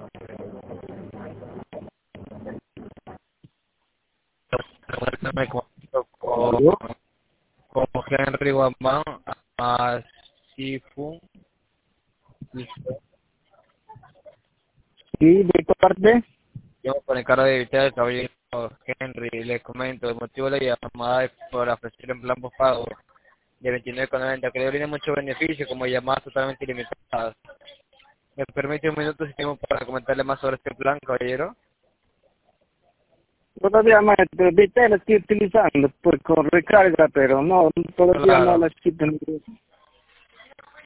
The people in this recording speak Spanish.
Me contacto ¿Aló? con Henry Guamán a Sifu. Sí, de parte. Yo con el cargo de evitar el caballero Henry, le comento, el motivo de la llamada es por ofrecer un plan postpago de 29,90 que le brinda muchos beneficios como llamadas totalmente ilimitadas. ¿Me permite un minuto si tengo para comentarle más sobre este plan, caballero? Todavía maestro, de la estoy utilizando pues con recarga, pero no, todavía no Claro. la estoy teniendo.